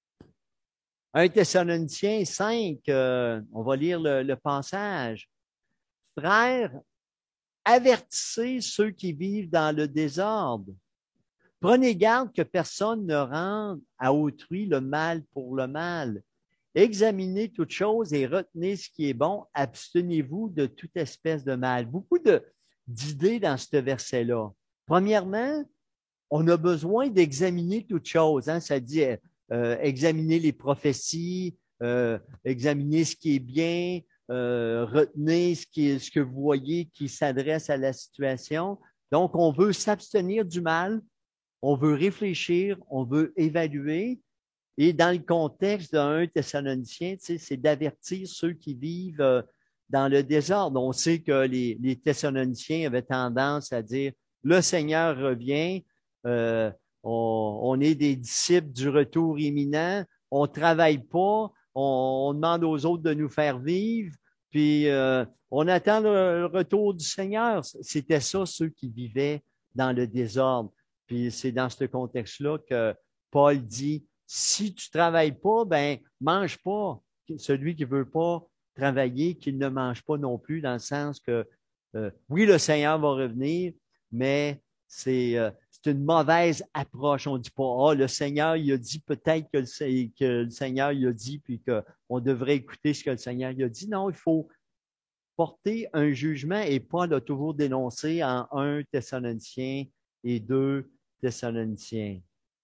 1 Thessaloniciens 5, on va lire le passage. Frères, avertissez ceux qui vivent dans le désordre. Prenez garde que personne ne rende à autrui le mal pour le mal. Examinez toutes choses et retenez ce qui est bon. Abstenez-vous de toute espèce de mal. Beaucoup d'idées dans ce verset-là. Premièrement, on a besoin d'examiner toutes choses. Hein? Ça dit examiner les prophéties, examiner ce qui est bien, retenez ce que vous voyez qui s'adresse à la situation. Donc, on veut s'abstenir du mal, on veut réfléchir, on veut évaluer. Et dans le contexte de 1 Thessaloniciens, c'est d'avertir ceux qui vivent dans le désordre. On sait que les Thessaloniciens avaient tendance à dire le Seigneur revient, euh, on est des disciples du retour imminent, on ne travaille pas, on demande aux autres de nous faire vivre, puis on attend le retour du Seigneur. C'était ça, ceux qui vivaient dans le désordre. Puis c'est dans ce contexte-là que Paul dit, si tu ne travailles pas, ben mange pas. Celui qui ne veut pas travailler, qu'il ne mange pas non plus, dans le sens que oui, le Seigneur va revenir, mais c'est une mauvaise approche. On ne dit pas, oh, le Seigneur, il a dit peut-être que le Seigneur, il a dit, puis qu'on devrait écouter ce que le Seigneur il a dit. Non, il faut porter un jugement et Paul a toujours dénoncé en 1 Thessaloniciens et 2 Thessaloniciens.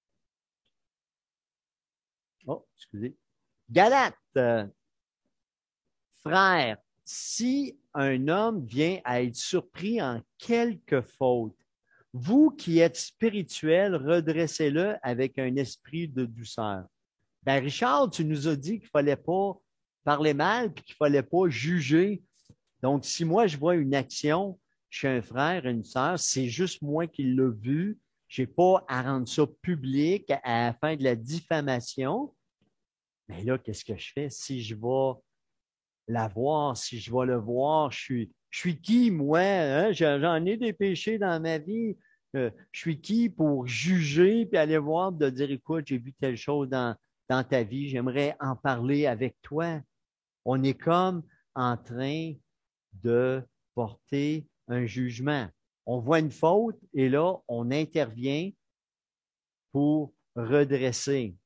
Oh, excusez. Galates, frère, si un homme vient à être surpris en quelque faute, vous qui êtes spirituel, redressez-le avec un esprit de douceur. Ben, Richard, tu nous as dit qu'il ne fallait pas parler mal et qu'il ne fallait pas juger. Donc, si moi, je vois une action chez un frère, une sœur, c'est juste moi qui l'ai vu. Je n'ai pas à rendre ça public à la fin de la diffamation. Mais là, qu'est-ce que je fais? Si je vais la voir, si je vais le voir, je suis qui, moi? Hein? J'en ai des péchés dans ma vie. Je suis qui pour juger puis aller voir, de dire, écoute, j'ai vu telle chose dans ta vie, j'aimerais en parler avec toi. On est comme en train de porter un jugement. On voit une faute et là, on intervient pour redresser.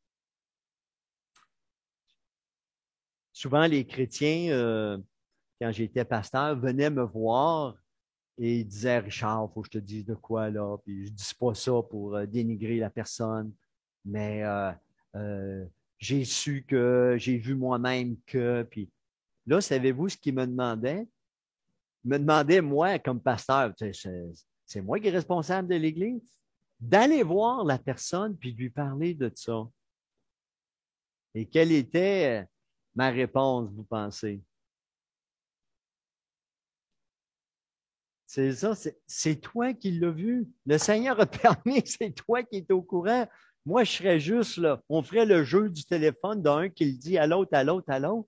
Souvent, les chrétiens, quand j'étais pasteur, venaient me voir et ils disaient, Richard, il faut que je te dise de quoi là. Puis je ne dis pas ça pour dénigrer la personne, mais j'ai su que, j'ai vu moi-même que. Puis là, savez-vous ce qu'ils me demandaient? Ils me demandaient, moi, comme pasteur, c'est moi qui est responsable de l'Église, d'aller voir la personne puis de lui parler de ça. Et quelle était ma réponse, vous pensez? C'est ça, c'est toi qui l'as vu. Le Seigneur a permis, c'est toi qui es au courant. Moi, je serais juste là. On ferait le jeu du téléphone d'un qui le dit à l'autre, à l'autre, à l'autre.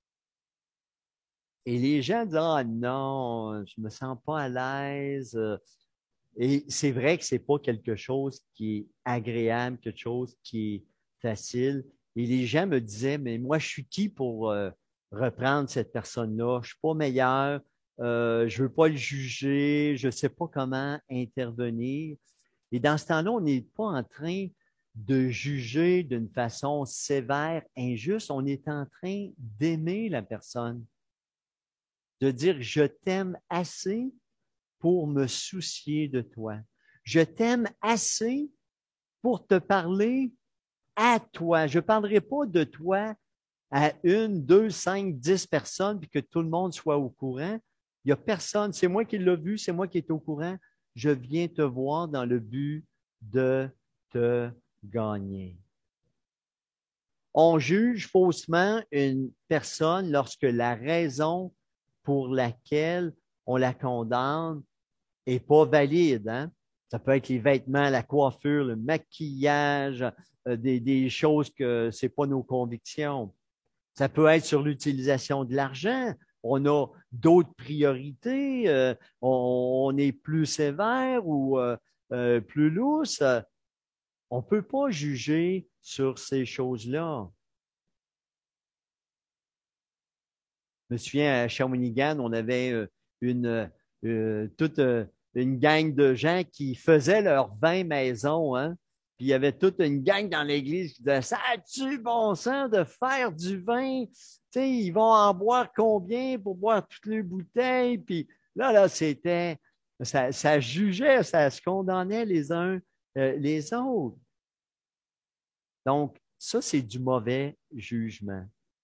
Et les gens disent, ah non, je me sens pas à l'aise. Et c'est vrai que c'est pas quelque chose qui est agréable, quelque chose qui est facile. Et les gens me disaient, mais moi, je suis qui pour reprendre cette personne-là? Je suis pas meilleur, je veux pas le juger, je sais pas comment intervenir. Et dans ce temps-là, on n'est pas en train de juger d'une façon sévère, injuste. On est en train d'aimer la personne, de dire, je t'aime assez pour me soucier de toi. Je t'aime assez pour te parler à toi. Je ne parlerai pas de toi à une, deux, cinq, 10 personnes, puis que tout le monde soit au courant. Il n'y a personne. C'est moi qui l'ai vu, c'est moi qui est au courant. Je viens te voir dans le but de te gagner. On juge faussement une personne lorsque la raison pour laquelle on la condamne n'est pas valide. Hein? Ça peut être les vêtements, la coiffure, le maquillage, des choses que ce n'est pas nos convictions. Ça peut être sur l'utilisation de l'argent. On a d'autres priorités. On est plus sévère ou plus lousse. On ne peut pas juger sur ces choses-là. Je me souviens, à Shawinigan, on avait toute une gang de gens qui faisaient leur vin maison, hein? Puis il y avait toute une gang dans l'église qui disait, ça a-tu bon sens de faire du vin? Tu sais, ils vont en boire combien pour boire toutes les bouteilles? Puis là, ça jugeait, ça se condamnait les uns les autres. Donc, ça, c'est du mauvais jugement.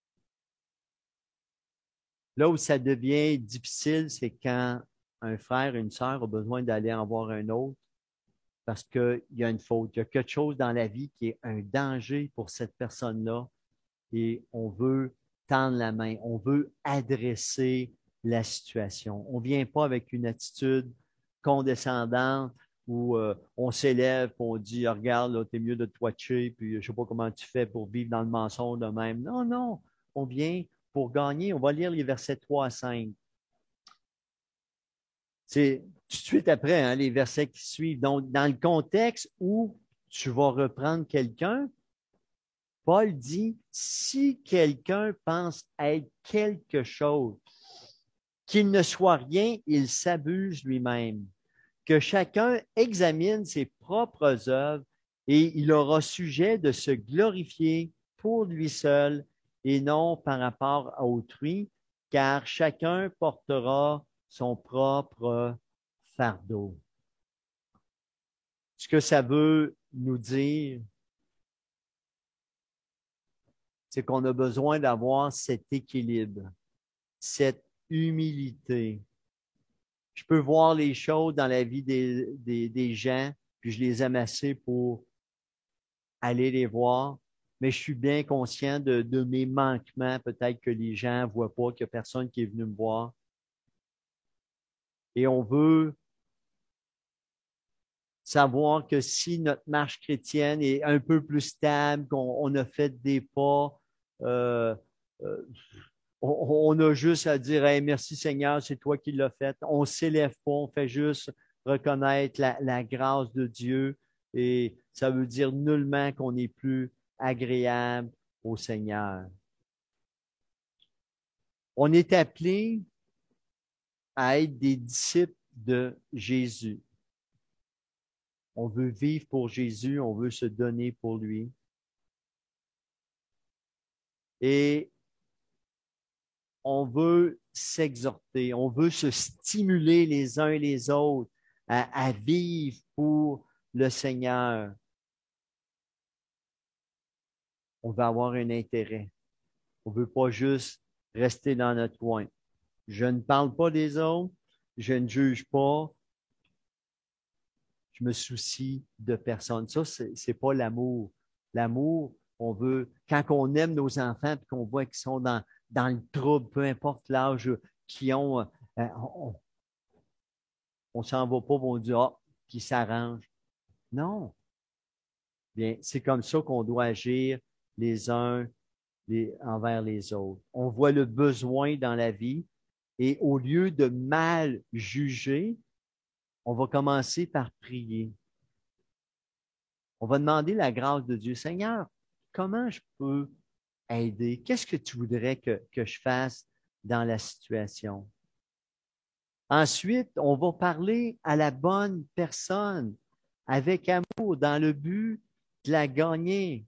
Là où ça devient difficile, c'est quand un frère, une sœur a besoin d'aller en voir un autre parce qu'il y a une faute, il y a quelque chose dans la vie qui est un danger pour cette personne-là et on veut tendre la main, on veut adresser la situation. On ne vient pas avec une attitude condescendante où on s'élève et on dit, regarde, là, t'es mieux de te watcher, puis je ne sais pas comment tu fais pour vivre dans le mensonge de même. Non, non, on vient pour gagner. On va lire les versets 3 à 5. C'est tout de suite après, hein, les versets qui suivent. Donc, dans le contexte où tu vas reprendre quelqu'un, Paul dit, si quelqu'un pense être quelque chose, qu'il ne soit rien, il s'abuse lui-même. Que chacun examine ses propres œuvres et il aura sujet de se glorifier pour lui seul et non par rapport à autrui, car chacun portera son propre fardeau. Ce que ça veut nous dire, c'est qu'on a besoin d'avoir cet équilibre, cette humilité. Je peux voir les choses dans la vie des gens, puis je les aime assez pour aller les voir, mais je suis bien conscient de mes manquements, peut-être que les gens ne voient pas, qu'il n'y a personne qui est venu me voir. Et on veut savoir que si notre marche chrétienne est un peu plus stable, qu'on a fait des pas, euh, euh, on a juste à dire hey, merci Seigneur, c'est toi qui l'as fait. On ne s'élève pas, on fait juste reconnaître la grâce de Dieu et ça veut dire nullement qu'on est plus agréable au Seigneur. On est appelé à être des disciples de Jésus. On veut vivre pour Jésus, on veut se donner pour lui. Et on veut s'exhorter, on veut se stimuler les uns et les autres à vivre pour le Seigneur. On veut avoir un intérêt. On ne veut pas juste rester dans notre coin. Je ne parle pas des autres, je ne juge pas, je me soucie de personne. Ça, c'est pas l'amour. L'amour, on veut, quand on aime nos enfants et qu'on voit qu'ils sont dans le trouble, peu importe l'âge qu'ils ont, on s'en va pas, on dit, ah, qu'ils s'arrangent. Non. Bien, c'est comme ça qu'on doit agir les uns envers les autres. On voit le besoin dans la vie et au lieu de mal juger, on va commencer par prier. On va demander la grâce de Dieu. Seigneur, comment je peux aider? Qu'est-ce que tu voudrais que je fasse dans la situation? Ensuite, on va parler à la bonne personne avec amour dans le but de la gagner.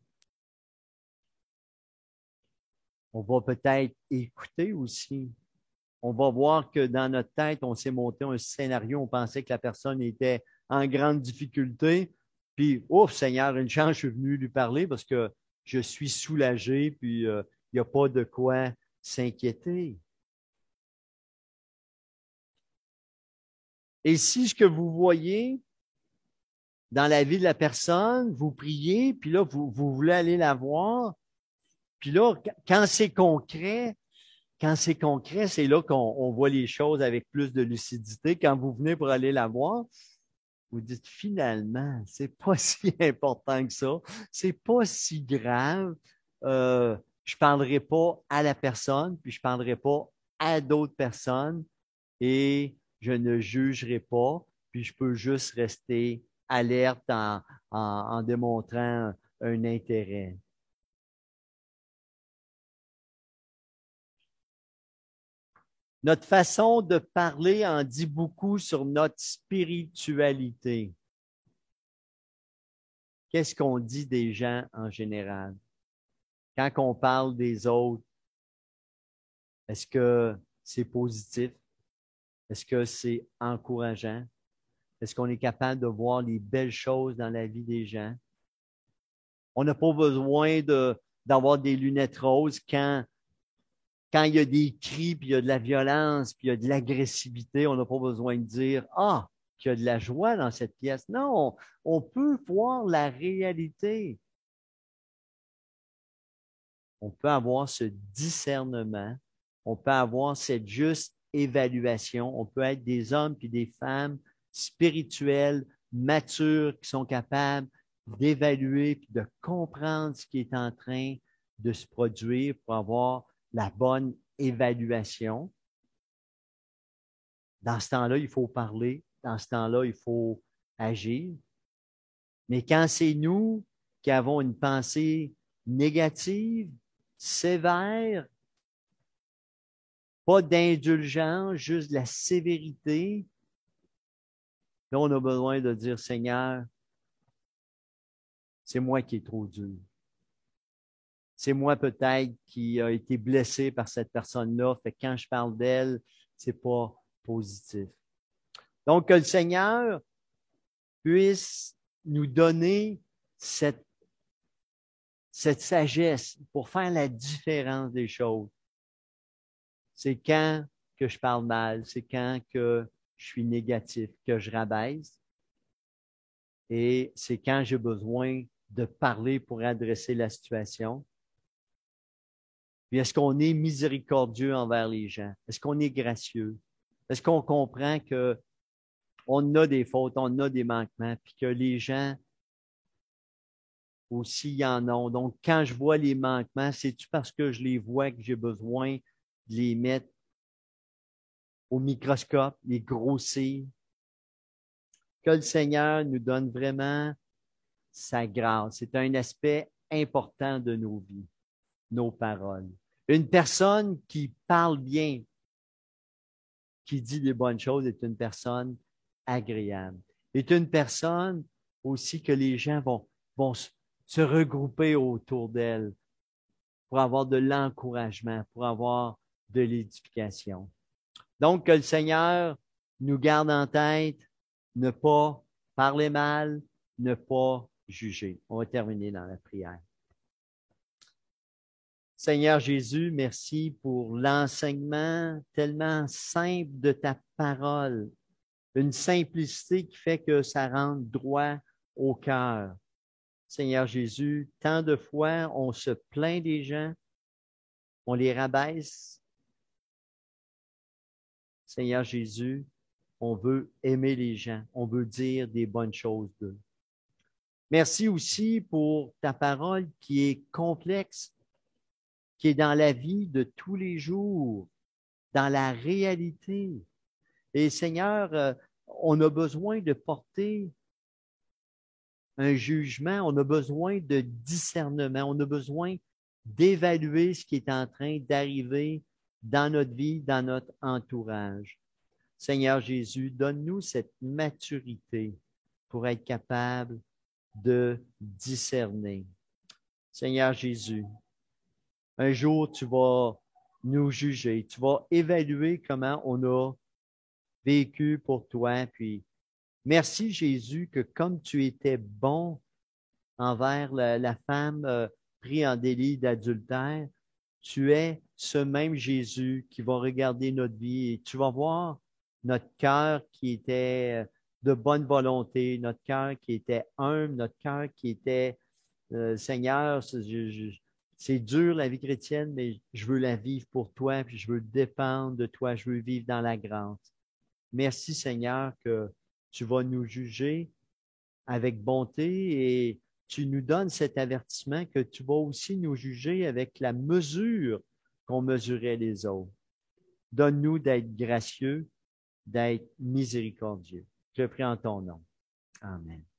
On va peut-être écouter aussi. On va voir que dans notre tête, on s'est monté un scénario, on pensait que la personne était en grande difficulté. Puis, ouf, Seigneur, une chance, je suis venu lui parler parce que je suis soulagé, puis il n'y a pas de quoi s'inquiéter. Et si ce que vous voyez dans la vie de la personne, vous priez, puis là, vous voulez aller la voir, puis là, quand c'est concret, quand c'est concret, c'est là qu'on voit les choses avec plus de lucidité. Quand vous venez pour aller la voir, vous dites finalement, c'est pas si important que ça, c'est pas si grave. Je parlerai pas à la personne, puis je parlerai pas à d'autres personnes et je ne jugerai pas, puis je peux juste rester alerte en démontrant un intérêt. Notre façon de parler en dit beaucoup sur notre spiritualité. Qu'est-ce qu'on dit des gens en général? Quand on parle des autres, est-ce que c'est positif? Est-ce que c'est encourageant? Est-ce qu'on est capable de voir les belles choses dans la vie des gens? On n'a pas besoin d'avoir des lunettes roses quand il y a des cris, puis il y a de la violence, puis il y a de l'agressivité. On n'a pas besoin de dire ah, qu'il y a de la joie dans cette pièce. Non, on peut voir la réalité. On peut avoir ce discernement, on peut avoir cette juste évaluation, on peut être des hommes puis des femmes spirituels, matures, qui sont capables d'évaluer puis de comprendre ce qui est en train de se produire pour avoir la bonne évaluation. Dans ce temps-là, il faut parler. Dans ce temps-là, il faut agir. Mais quand c'est nous qui avons une pensée négative, sévère, pas d'indulgence, juste de la sévérité, là, on a besoin de dire, Seigneur, c'est moi qui est trop dur. C'est moi peut-être qui a été blessé par cette personne-là, fait que quand je parle d'elle, c'est pas positif. Donc, que le Seigneur puisse nous donner cette sagesse pour faire la différence des choses. C'est quand que je parle mal, c'est quand que je suis négatif, que je rabaisse. Et c'est quand j'ai besoin de parler pour adresser la situation. Puis est-ce qu'on est miséricordieux envers les gens? Est-ce qu'on est gracieux? Est-ce qu'on comprend que on a des fautes, on a des manquements, puis que les gens aussi y en ont. Donc, quand je vois les manquements, c'est-tu parce que je les vois que j'ai besoin de les mettre au microscope, les grossir? Que le Seigneur nous donne vraiment sa grâce. C'est un aspect important de nos vies, nos paroles. Une personne qui parle bien, qui dit les bonnes choses, est une personne agréable. Est une personne aussi que les gens vont se regrouper autour d'elle pour avoir de l'encouragement, pour avoir de l'édification. Donc, que le Seigneur nous garde en tête, ne pas parler mal, ne pas juger. On va terminer dans la prière. Seigneur Jésus, merci pour l'enseignement tellement simple de ta parole, une simplicité qui fait que ça rentre droit au cœur. Seigneur Jésus, tant de fois on se plaint des gens, on les rabaisse. Seigneur Jésus, on veut aimer les gens, on veut dire des bonnes choses d'eux. Merci aussi pour ta parole qui est complexe, qui est dans la vie de tous les jours, dans la réalité. Et Seigneur, on a besoin de porter un jugement, on a besoin de discernement, on a besoin d'évaluer ce qui est en train d'arriver dans notre vie, dans notre entourage. Seigneur Jésus, donne-nous cette maturité pour être capable de discerner. Seigneur Jésus, un jour tu vas nous juger, tu vas évaluer comment on a vécu pour toi, puis merci Jésus que comme tu étais bon envers la femme prise en délit d'adultère, tu es ce même Jésus qui va regarder notre vie et tu vas voir notre cœur qui était de bonne volonté, notre cœur qui était humble, notre cœur qui était Seigneur, c'est dur la vie chrétienne, mais je veux la vivre pour toi, puis je veux dépendre de toi, je veux vivre dans la grâce. Merci Seigneur que tu vas nous juger avec bonté et tu nous donnes cet avertissement que tu vas aussi nous juger avec la mesure qu'on mesurait les autres. Donne-nous d'être gracieux, d'être miséricordieux. Je prie en ton nom. Amen.